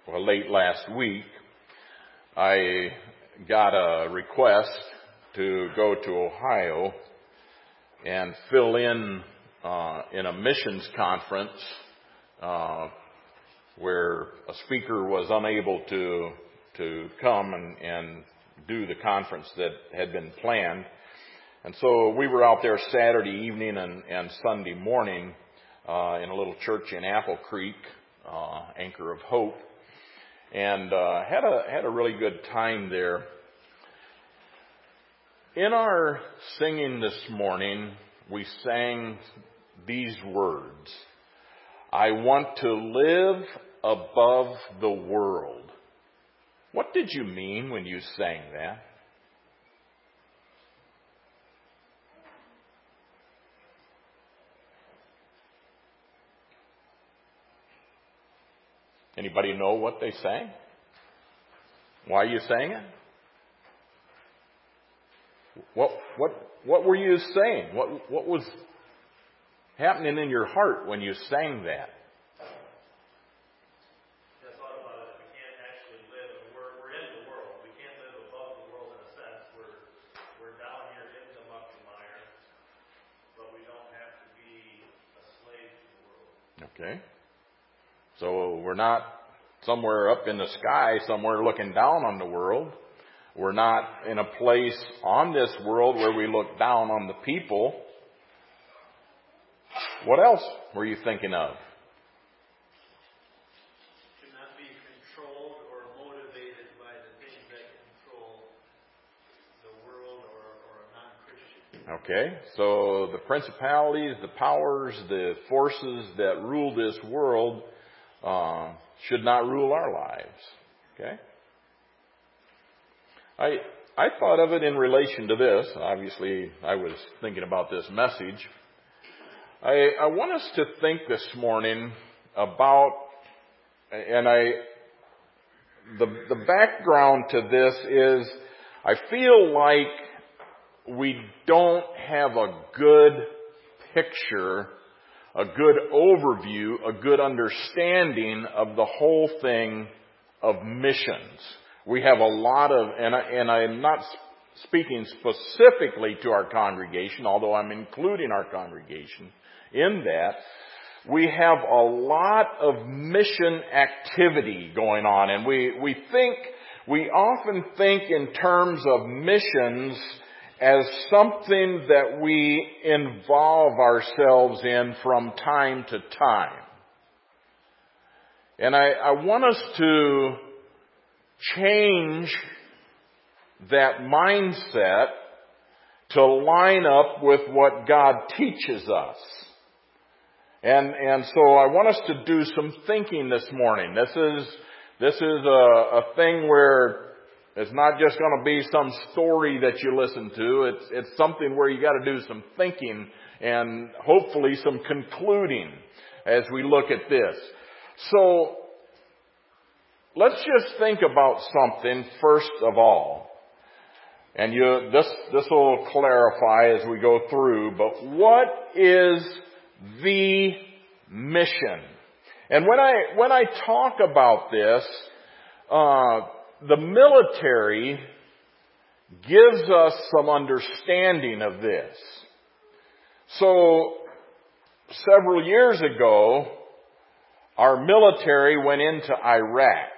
late last week, I got a request to go to Ohio and fill in a missions conference where a speaker was unable to come and do the conference that had been planned. And so we were out there Saturday evening and Sunday morning in a little church in Apple Creek, Anchor of Hope, and had a really good time there. In our singing this morning, we sang these words: I want to live above the world. What did you mean when you sang that? Anybody know what they sang? Why you sang it? What were you saying? What was happening in your heart when you sang that? I thought about it. We can't actually live. We're in the world. We can't live above the world in a sense. We're down here in the muck and mire, but we don't have to be a slave to the world. Okay. So we're not somewhere up in the sky, somewhere looking down on the world. We're not in a place on this world where we look down on the people. What else were you thinking of? Should not be controlled or motivated by the things that control the world or a non-Christian. Okay, so the principalities, the powers, the forces that rule this world should not rule our lives. Okay? I thought of it in relation to this. Obviously, I was thinking about this message. I want us to think this morning about, and the background to this is, I feel like we don't have a good picture, a good overview, a good understanding of the whole thing of missions. We have a lot of, and I'm not speaking specifically to our congregation, although I'm including our congregation in that. We have a lot of mission activity going on, and we often think in terms of missions as something that we involve ourselves in from time to time. And I want us to change that mindset to line up with what God teaches us. And so I want us to do some thinking this morning. This is a thing where it's not just going to be some story that you listen to. It's something where you got to do some thinking and hopefully some concluding as we look at this. So let's just think about something first of all. And this will clarify as we go through, but what is the mission? And when I talk about this, the military gives us some understanding of this. So, several years ago, our military went into Iraq.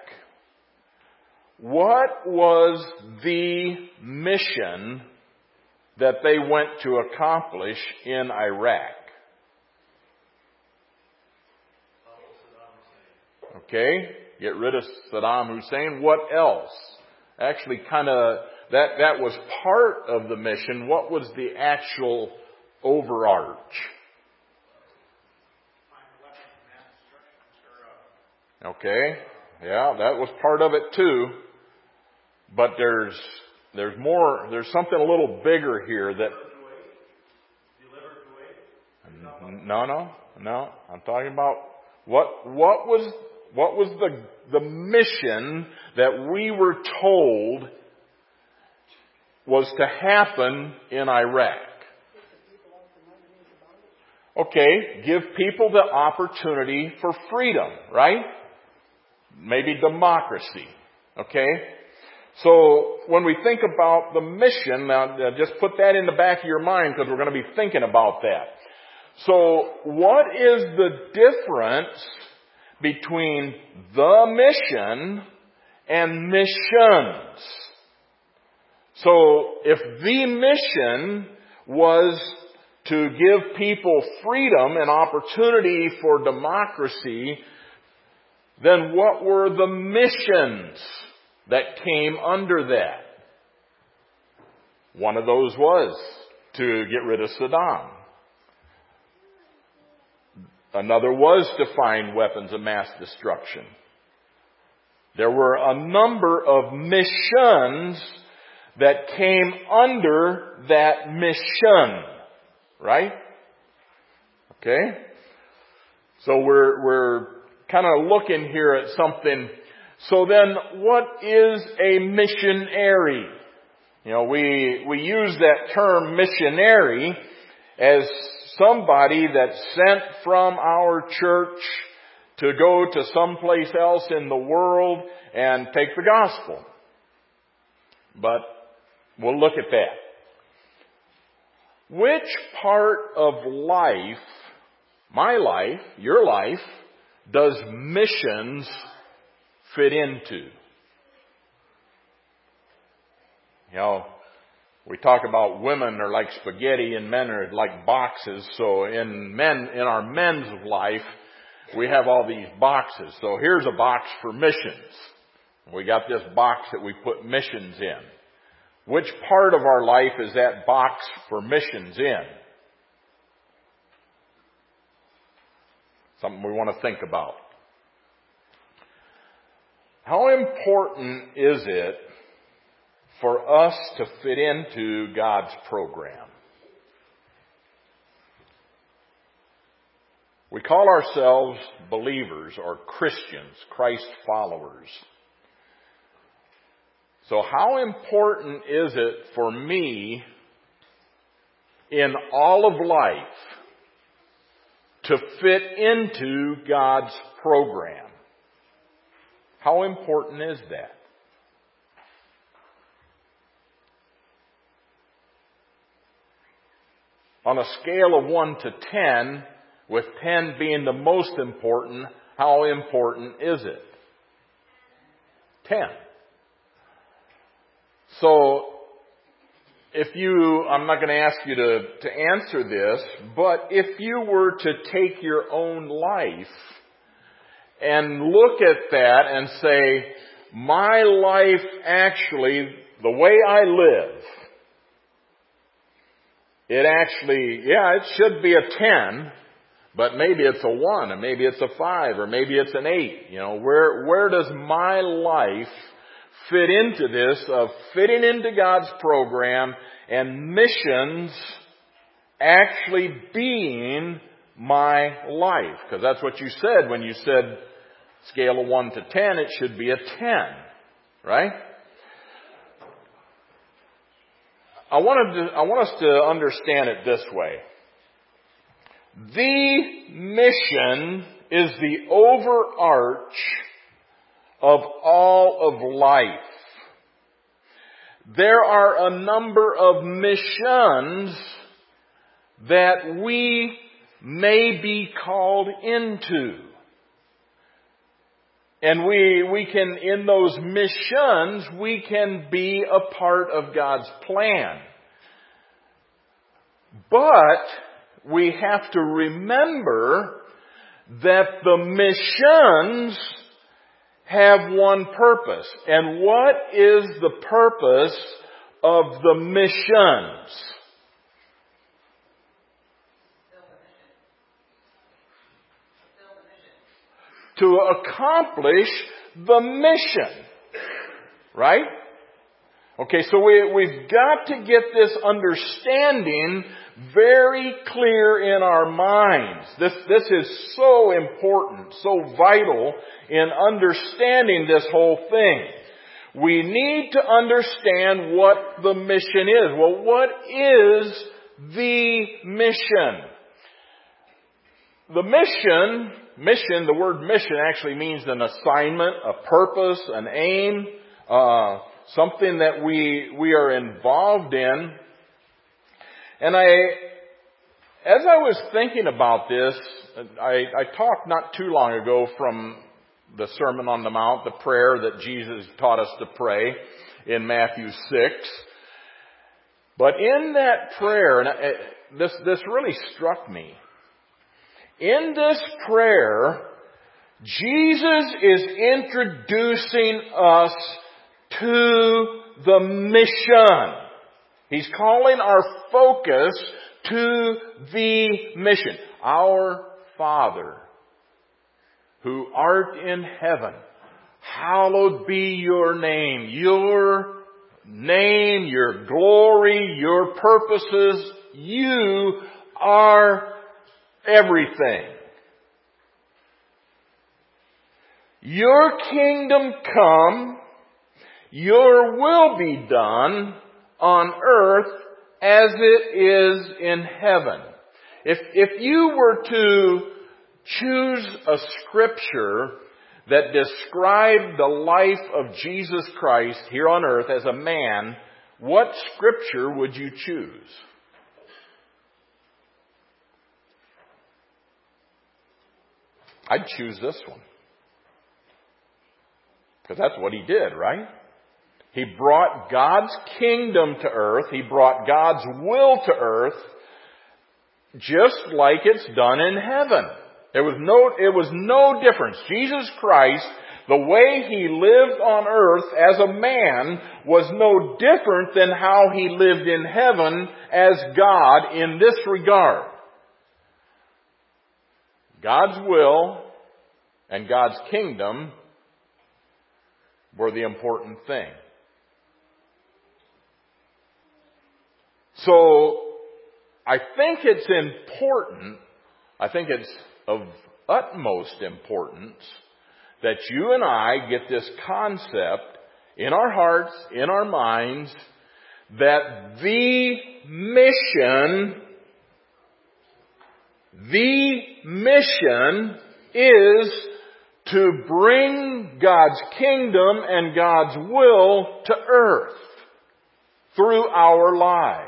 What was the mission that they went to accomplish in Iraq? Okay, get rid of Saddam Hussein. What else? Actually, that was part of the mission. What was the actual overarch? Okay, yeah, that was part of it too. But there's more. There's something a little bigger here that. No. I'm talking about what was the mission that we were told was to happen in Iraq? Okay, give people the opportunity for freedom, right? maybe democracy. Okay? So when we think about the mission, now just put that in the back of your mind because we're going to be thinking about that. So what is the difference between the mission and missions? So if the mission was to give people freedom and opportunity for democracy, then what were the missions that came under that? One of those was to get rid of Saddam. Another was to find weapons of mass destruction. There were a number of missions that came under that mission. Right? Okay? So we're kind of looking here at something. So then, what is a missionary? You know, we use that term missionary as somebody that's sent from our church to go to someplace else in the world and take the gospel. But we'll look at that. Which part of life, my life, your life, does missions fit into? You know, we talk about women are like spaghetti and men are like boxes. So in our men's life, we have all these boxes. So here's a box for missions. We got this box that we put missions in. Which part of our life is that box for missions in? Something we want to think about. How important is it for us to fit into God's program? We call ourselves believers or Christians, Christ followers. So how important is it for me in all of life to fit into God's program? How important is that? On a scale of 1 to 10, with 10 being the most important, how important is it? 10. So, I'm not going to ask you to answer this, but if you were to take your own life and look at that and say, my life actually, the way I live, it should be a 10, but maybe it's a 1, and maybe it's a 5, or maybe it's an 8. You know, where does my life fit into this of fitting into God's program and missions actually being my life? Because that's what you said when you said scale of 1 to 10, it should be a 10, right? I want us to understand it this way. The mission is the overarch of all of life. There are a number of missions that we may be called into. And we can, in those missions, we can be a part of God's plan. But we have to remember that the missions have one purpose. And what is the purpose of the missions? To accomplish the mission. Right? Okay, so we've got to get this understanding very clear in our minds. This is so important, so vital in understanding this whole thing. We need to understand what the mission is. Well, what is the mission? The mission mission, the word mission actually means an assignment, a purpose, an aim, something that we are involved in. And as I was thinking about this, I talked not too long ago from the Sermon on the Mount, the prayer that Jesus taught us to pray in Matthew 6. But in that prayer, and this really struck me. In this prayer, Jesus is introducing us to the mission. He's calling our focus to the mission. Our Father, who art in heaven, hallowed be your name. Your name, your glory, your purposes. You are everything. Your kingdom come, your will be done on earth as it is in heaven. If you were to choose a scripture that described the life of Jesus Christ here on earth as a man, what scripture would you choose? I'd choose this one. Because that's what he did, right? He brought God's kingdom to earth. He brought God's will to earth just like it's done in heaven. It was no difference. Jesus Christ, the way he lived on earth as a man was no different than how he lived in heaven as God in this regard. God's will and God's kingdom were the important thing. So, I think it's important, I think it's of utmost importance that you and I get this concept in our hearts, in our minds, that the mission is to bring God's kingdom and God's will to earth through our lives.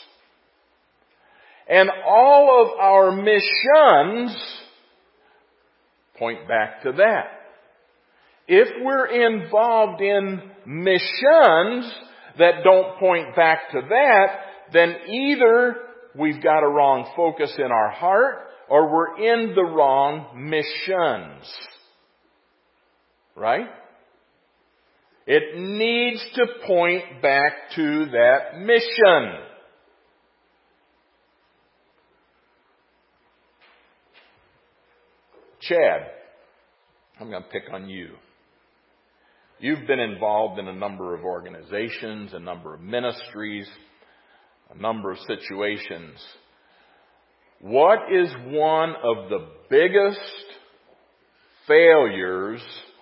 And all of our missions point back to that. If we're involved in missions that don't point back to that, then either we've got a wrong focus in our heart or we're in the wrong missions. Right? It needs to point back to that mission. Chad, I'm going to pick on you. You've been involved in a number of organizations, a number of ministries, a number of situations. What is one of the biggest failures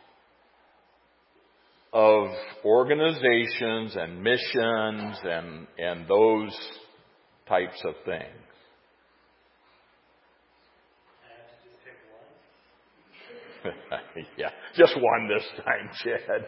of organizations and missions and those types of things? Yeah, just one this time, Chad.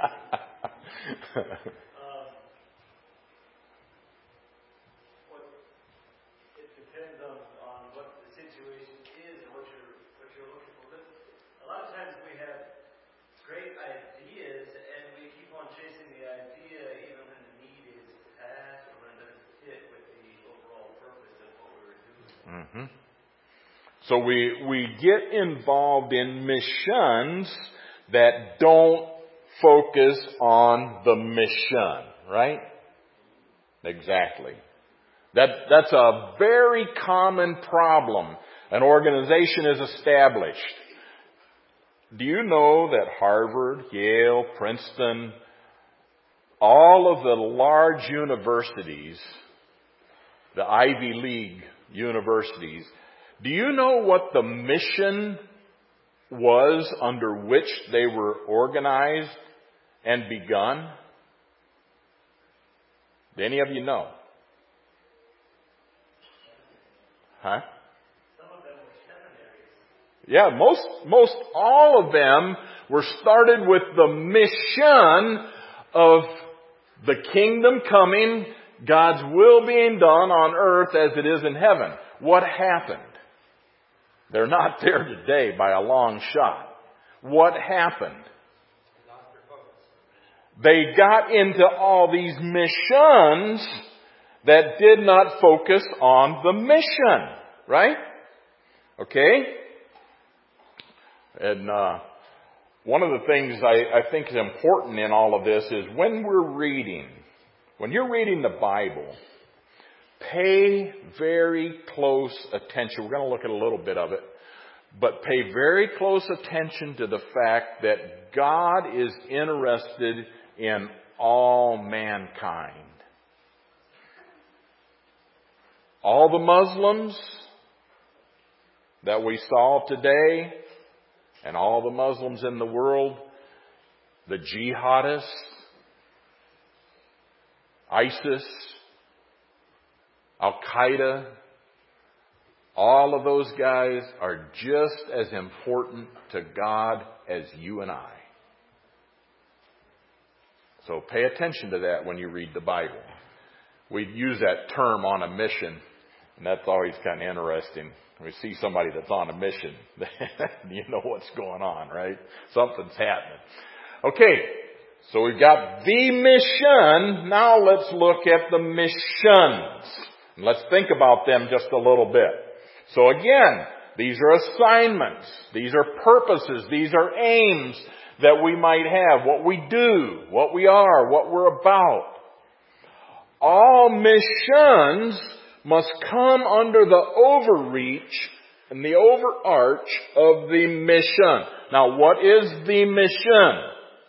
It depends on what the situation is and what you're looking for. But a lot of times we have great ideas and we keep on chasing the idea even when the need is past or when it doesn't fit with the overall purpose of what we were doing. Mm-hmm. So we get involved in missions that don't focus on the mission, right? Exactly. That's a very common problem. An organization is established. Do you know that Harvard, Yale, Princeton, all of the large universities, the Ivy League universities, do you know what the mission was under which they were organized and begun? Do any of you know? Huh? Some of them were seminaries. Yeah, most all of them were started with the mission of the kingdom coming, God's will being done on earth as it is in heaven. What happened? They're not there today by a long shot. What happened? They got into all these missions that did not focus on the mission. Right? Okay? And one of the things I think is important in all of this is when you're reading the Bible, pay very close attention. We're going to look at a little bit of it. But pay very close attention to the fact that God is interested in all mankind. All the Muslims that we saw today, and all the Muslims in the world, the jihadists, ISIS, Al-Qaeda, all of those guys are just as important to God as you and I. So pay attention to that when you read the Bible. We use that term on a mission, and that's always kind of interesting. When we see somebody that's on a mission, you know what's going on, right? Something's happening. Okay, so we've got the mission. Now let's look at the missions. And let's think about them just a little bit. So again, these are assignments. These are purposes. These are aims that we might have. What we do, what we are, what we're about. All missions must come under the overreach and the overarch of the mission. Now, what is the mission?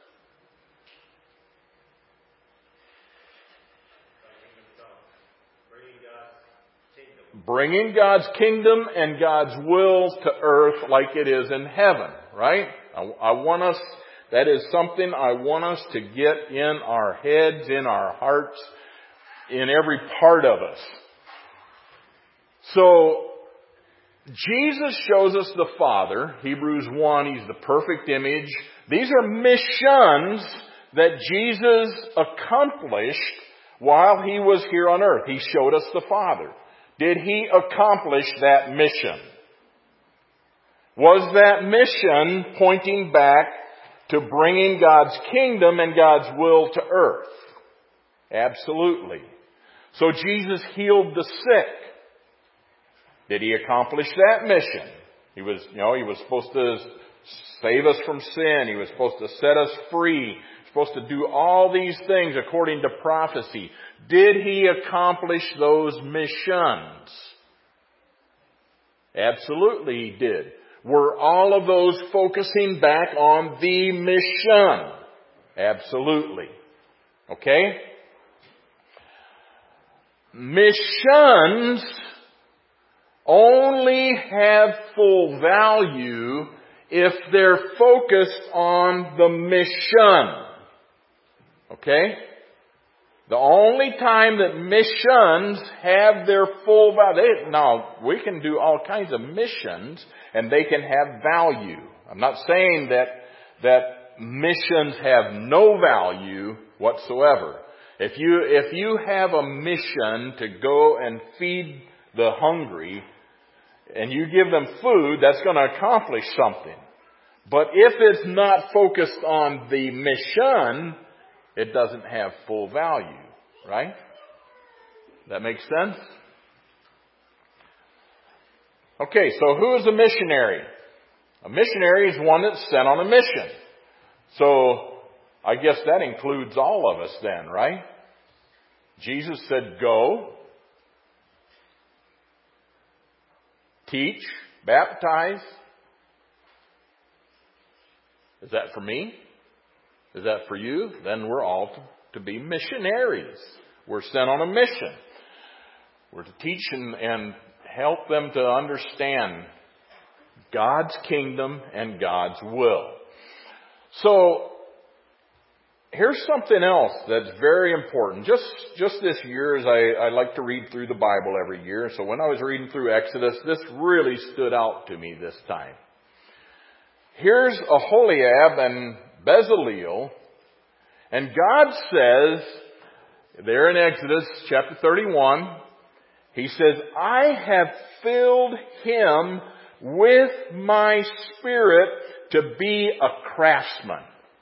Bringing God's kingdom and God's will to earth like it is in heaven, right? I want us, that is something I want us to get in our heads, in our hearts, in every part of us. So, Jesus shows us the Father. Hebrews 1, He's the perfect image. These are missions that Jesus accomplished while He was here on earth. He showed us the Father. Did He accomplish that mission? Was that mission pointing back to bringing God's kingdom and God's will to earth? Absolutely. So Jesus healed the sick. Did He accomplish that mission? He was supposed to save us from sin. He was supposed to set us free. He was supposed to do all these things according to prophecy. Did He accomplish those missions? Absolutely He did. Were all of those focusing back on the mission? Absolutely. Okay? Missions only have full value if they're focused on the mission. Okay? The only time that missions have their full value, now we can do all kinds of missions and they can have value. I'm not saying that missions have no value whatsoever. If you have a mission to go and feed the hungry and you give them food, that's going to accomplish something. But if it's not focused on the mission, it doesn't have full value, right? That makes sense? Okay, so who is a missionary? A missionary is one that's sent on a mission. So, I guess that includes all of us then, right? Jesus said, go, teach, baptize. Is that for me? Is that for you? Then we're all to be missionaries. We're sent on a mission. We're to teach and help them to understand God's kingdom and God's will. So, here's something else that's very important. Just this year, as I like to read through the Bible every year. So when I was reading through Exodus, this really stood out to me this time. here's Aholiab and Bezaleel, and God says, there in Exodus chapter 31, He says, I have filled him with my Spirit to be a craftsman.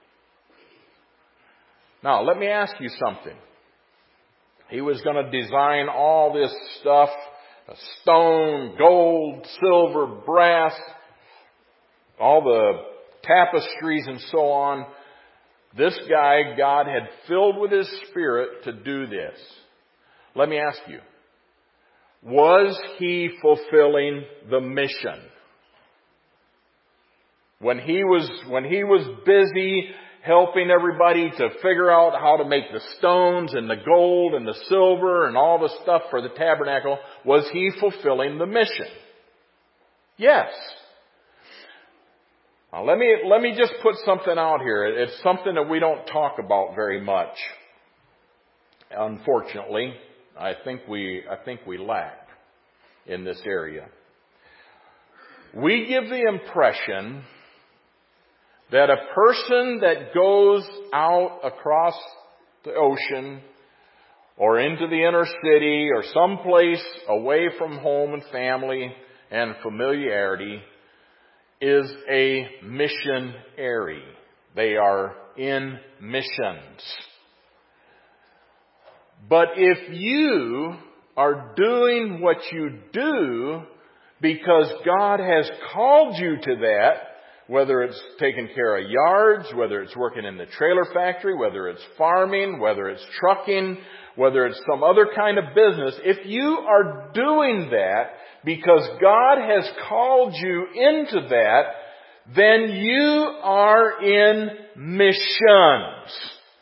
Now, let me ask you something. He was going to design all this stuff, stone, gold, silver, brass, all the tapestries and so on. This guy, God had filled with His Spirit to do this. Let me ask you, was he fulfilling the mission? When he was busy helping everybody to figure out how to make the stones and the gold and the silver and all the stuff for the tabernacle, was he fulfilling the mission? Yes. Now let me just put something out here. It's something that we don't talk about very much. Unfortunately, I think we lack in this area. We give the impression that a person that goes out across the ocean or into the inner city or someplace away from home and family and familiarity is a missionary. They are in missions. But if you are doing what you do because God has called you to that, whether it's taking care of yards, whether it's working in the trailer factory, whether it's farming, whether it's trucking, whether it's some other kind of business, if you are doing that because God has called you into that, then you are in missions.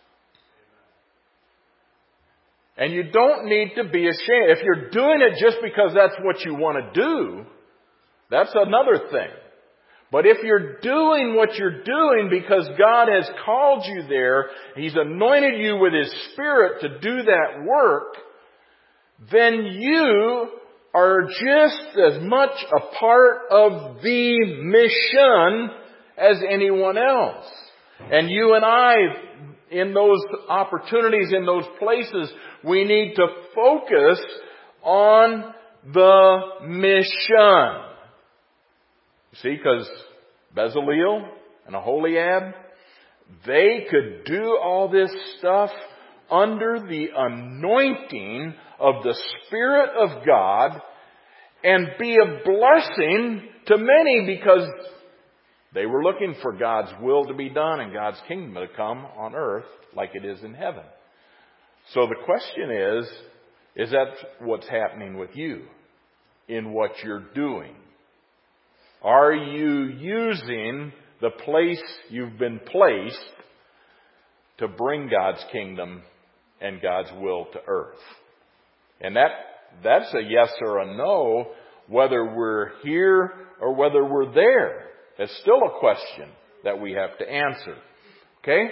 And you don't need to be ashamed. If you're doing it just because that's what you want to do, that's another thing. But if you're doing what you're doing because God has called you there, He's anointed you with His Spirit to do that work, then you are just as much a part of the mission as anyone else. And you and I, in those opportunities, in those places, we need to focus on the mission. See, because Bezaleel and Aholiab, they could do all this stuff under the anointing of the Spirit of God and be a blessing to many because they were looking for God's will to be done and God's kingdom to come on earth like it is in heaven. So the question is that what's happening with you in what you're doing? Are you using the place you've been placed to bring God's kingdom and God's will to earth? And that's a yes or a no, whether we're here or whether we're there. It's still a question that we have to answer. Okay?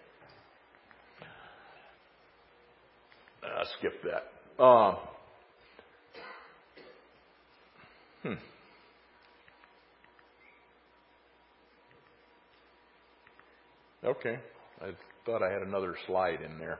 Skip that. Okay. I thought I had another slide in there.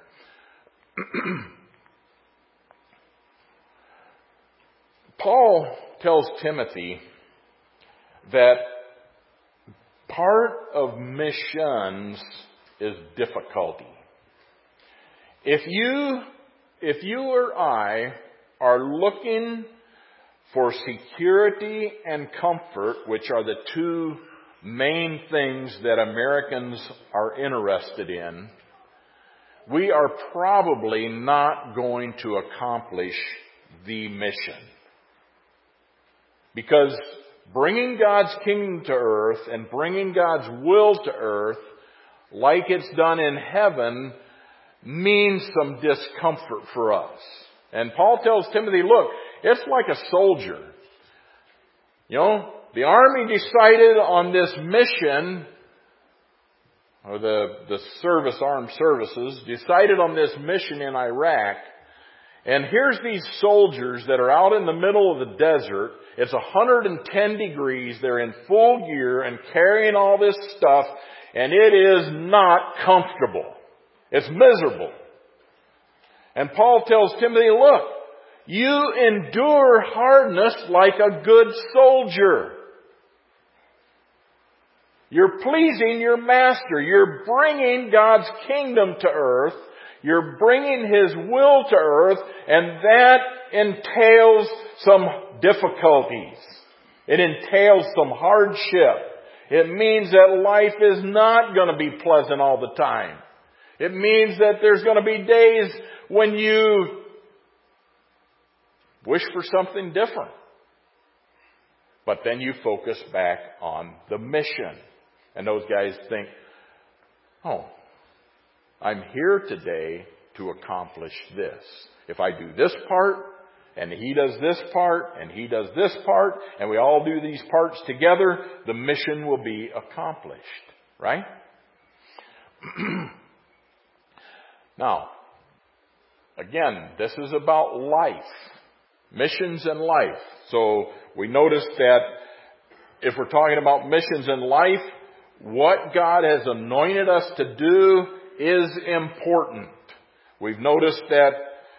Paul tells Timothy that part of missions is difficulty. If you or I are looking for security and comfort, which are the two main things that Americans are interested in, we are probably not going to accomplish the mission. Because bringing God's kingdom to earth and bringing God's will to earth, like it's done in heaven, means some discomfort for us. And Paul tells Timothy, look, it's like a soldier. You know, the army decided on this mission, or the armed services, decided on this mission in Iraq, And here's these soldiers that are out in the middle of the desert. It's 110 degrees. They're in full gear and carrying all this stuff. And it is not comfortable. It's miserable. And Paul tells Timothy, look, you endure hardness like a good soldier. You're pleasing your master. You're bringing God's kingdom to earth. You're bringing His will to earth, and that entails some difficulties. It entails some hardship. It means that life is not going to be pleasant all the time. It means that there's going to be days when you wish for something different. But then you focus back on the mission. And those guys think, oh, I'm here today to accomplish this. If I do this part, and he does this part, and he does this part, and we all do these parts together, the mission will be accomplished. Right? Now, again, this is about life. Missions and life. So we notice that if we're talking about missions and life, what God has anointed us to do is important. We've noticed that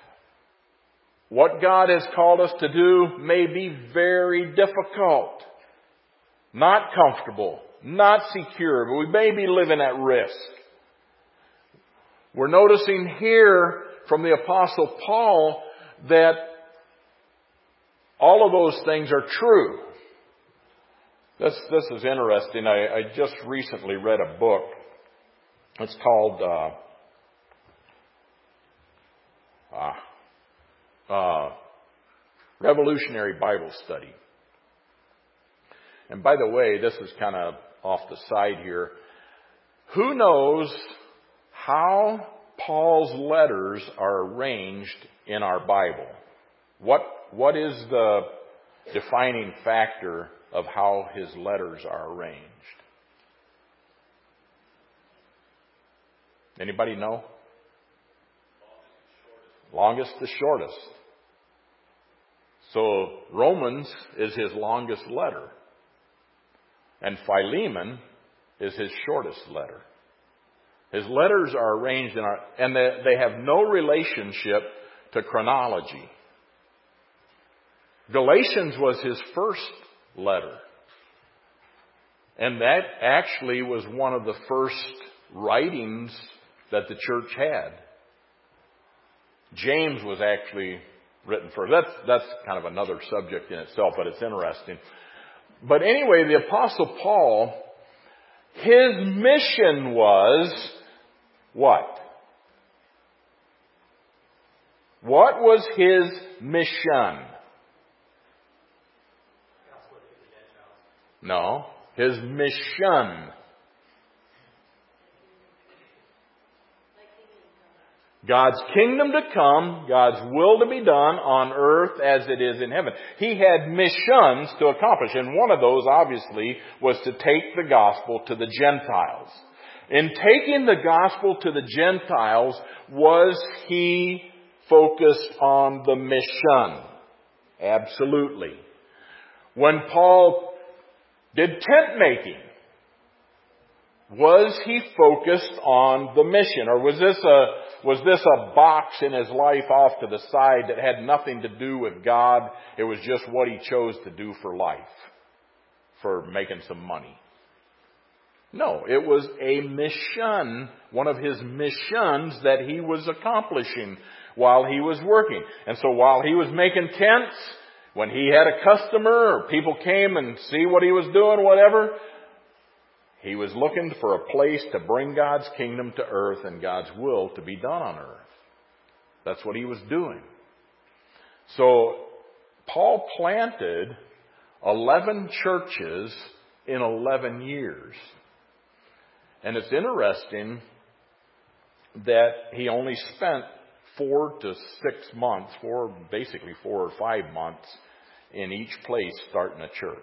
what God has called us to do may be very difficult, not comfortable, not secure, but we may be living at risk. We're noticing here from the Apostle Paul that all of those things are true. This is interesting. I just recently read a book. It's called Revolutionary Bible Study. And by the way, this is kind of off the side here. Who knows how Paul's letters are arranged in our Bible? What is the defining factor of how his letters are arranged? Anybody know? Longest to shortest. So Romans is his longest letter. And Philemon is his shortest letter. His letters are arranged and they have no relationship to chronology. Galatians was his first letter. And that actually was one of the first writings that the church had. James was actually written first. That's kind of another subject in itself, but it's interesting. But anyway, the Apostle Paul, his mission was what? What was his mission? No, his mission. God's kingdom to come, God's will to be done on earth as it is in heaven. He had missions to accomplish, and one of those, obviously, was to take the gospel to the Gentiles. In taking the gospel to the Gentiles, was he focused on the mission? Absolutely. When Paul did tent making, was he focused on the mission? Or was this a box in his life off to the side that had nothing to do with God? It was just what he chose to do for life, for making some money. No, it was a mission, one of his missions that he was accomplishing while he was working. And so while he was making tents, when he had a customer or people came and see what he was doing, whatever, he was looking for a place to bring God's kingdom to earth and God's will to be done on earth. That's what he was doing. So Paul planted 11 churches in 11 years. And it's interesting that he only spent 4 to 6 months, basically 4 or 5 months in each place starting a church.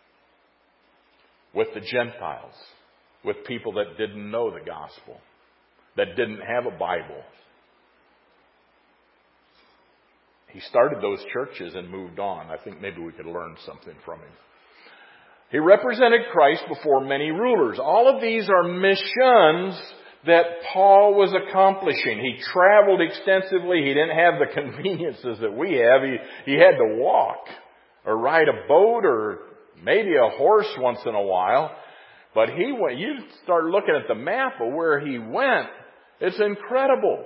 With the Gentiles, with people that didn't know the gospel, that didn't have a Bible. He started those churches and moved on. I think maybe we could learn something from him. He represented Christ before many rulers. All of these are missions that Paul was accomplishing. He traveled extensively. He didn't have the conveniences that we have. He had to walk or ride a boat or maybe a horse once in a while. But he went, you start looking at the map of where he went, it's incredible.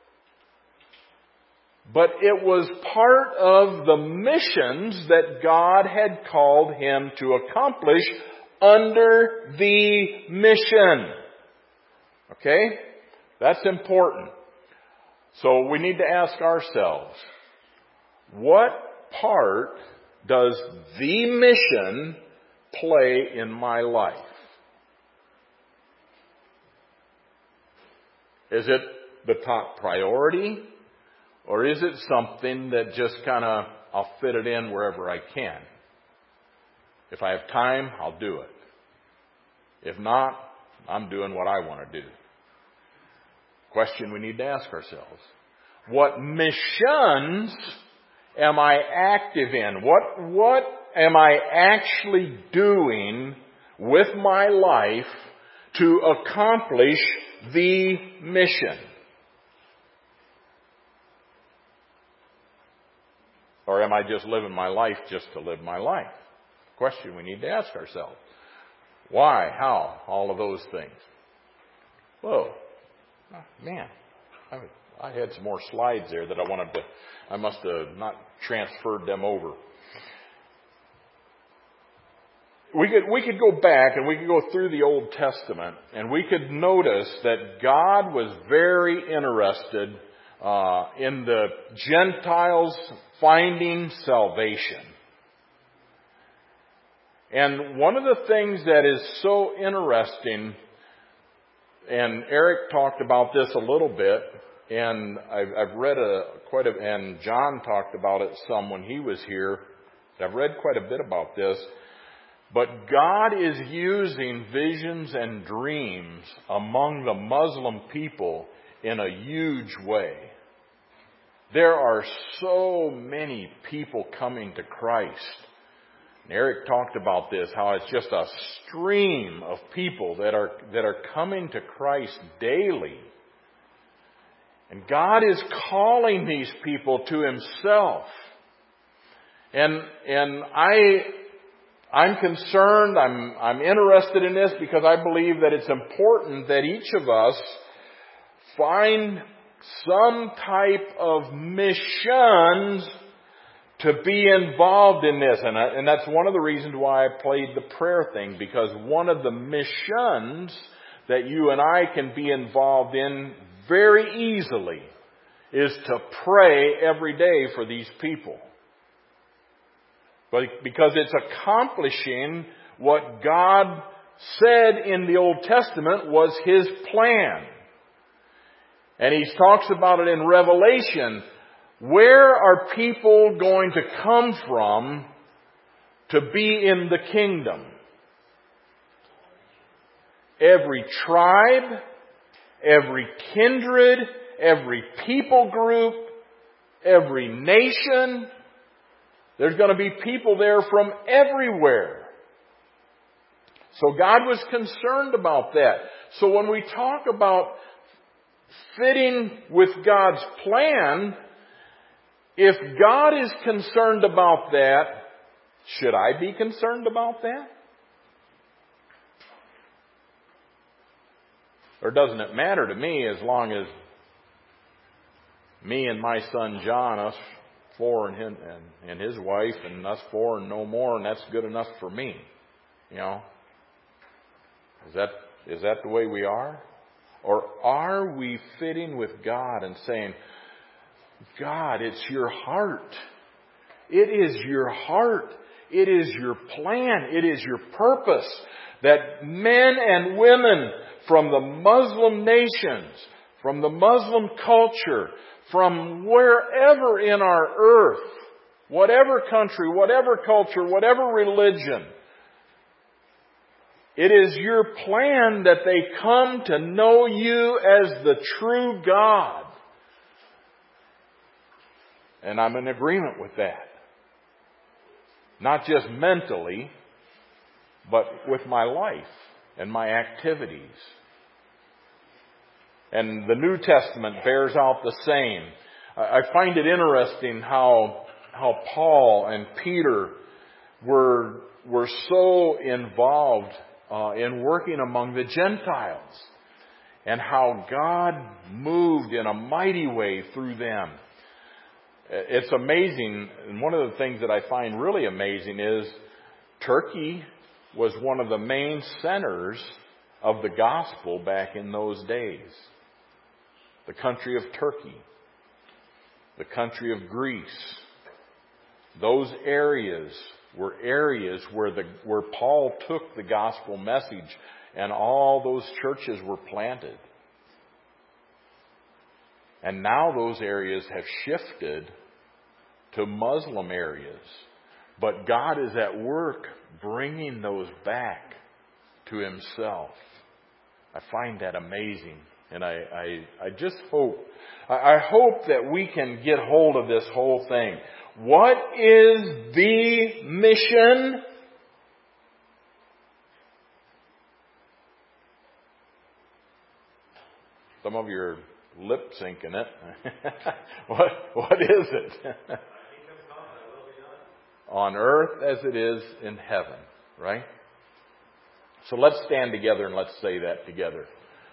But it was part of the missions that God had called him to accomplish under the mission. Okay? That's important. So we need to ask ourselves, what part does the mission play in my life? Is it the top priority? Or is it something that just I'll fit it in wherever I can? If I have time, I'll do it. If not, I'm doing what I want to do. Question we need to ask ourselves. What missions am I active in? What am I actually doing with my life to accomplish the mission? Or am I just living my life just to live my life? Question we need to ask ourselves. Why? How? All of those things. Whoa. Oh, man. I had some more slides there that I must have not transferred them over. We could go back and we could go through the Old Testament and we could notice that God was very interested in the Gentiles finding salvation. And one of the things that is so interesting, and Eric talked about this a little bit, and I've read and John talked about it some when he was here. I've read quite a bit about this. But God is using visions and dreams among the Muslim people in a huge way. There are so many people coming to Christ. And Eric talked about this, how it's just a stream of people that are coming to Christ daily. And God is calling these people to Himself. And I'm concerned, I'm interested in this because I believe that it's important that each of us find some type of missions to be involved in this. And that's one of the reasons why I played the prayer thing, because one of the missions that you and I can be involved in very easily is to pray every day for these people. But because it's accomplishing what God said in the Old Testament was His plan. And He talks about it in Revelation. Where are people going to come from to be in the kingdom? Every tribe, every kindred, every people group, every nation. There's going to be people there from everywhere. So God was concerned about that. So when we talk about fitting with God's plan, if God is concerned about that, should I be concerned about that? Or doesn't it matter to me as long as me and my son John, us four and his wife, and us four and no more, and that's good enough for me? You know? Is that the way we are? Or are we fitting with God and saying, God, it's your heart. It is your heart. It is your plan. It is your purpose that men and women from the Muslim nations, from the Muslim culture, from wherever in our earth, whatever country, whatever culture, whatever religion, it is your plan that they come to know you as the true God. And I'm in agreement with that. Not just mentally, but with my life and my activities. And the New Testament bears out the same. I find it interesting how Paul and Peter were so involved in working among the Gentiles, and how God moved in a mighty way through them. It's amazing, and one of the things that I find really amazing is Turkey was one of the main centers of the gospel back in those days. The country of Turkey, the country of Greece, those areas were areas where Paul took the gospel message, and all those churches were planted. And now those areas have shifted to Muslim areas. But God is at work bringing those back to Himself. I find that amazing. And I just hope, I hope that we can get hold of this whole thing. What is the mission? Some of you are lip syncing it. What is it? On earth as it is in heaven, right? So let's stand together and let's say that together.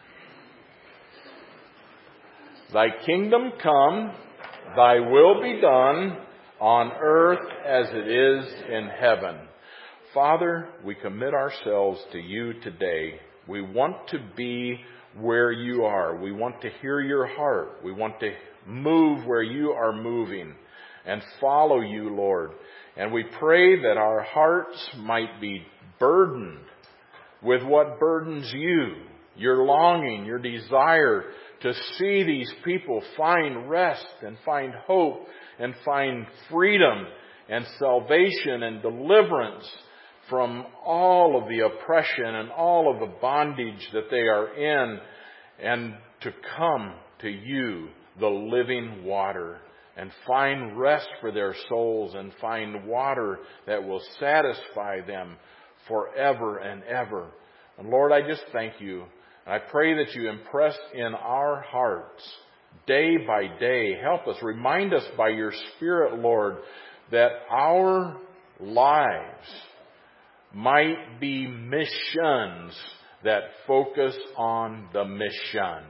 Thy kingdom come, thy will be done on earth as it is in heaven. Father, we commit ourselves to you today. We want to be where you are. We want to hear your heart. We want to move where you are moving and follow you, Lord. And we pray that our hearts might be burdened with what burdens you, your longing, your desire to see these people find rest and find hope and find freedom and salvation and deliverance from all of the oppression and all of the bondage that they are in, and to come to you, the living water, and find rest for their souls and find water that will satisfy them forever and ever. And Lord, I just thank you. And I pray that you impress in our hearts day by day. Help us, remind us by your Spirit, Lord, that our lives might be missions that focus on the mission.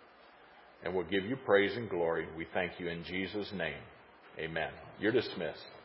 And we'll give you praise and glory. We thank you in Jesus' name. Amen. You're dismissed.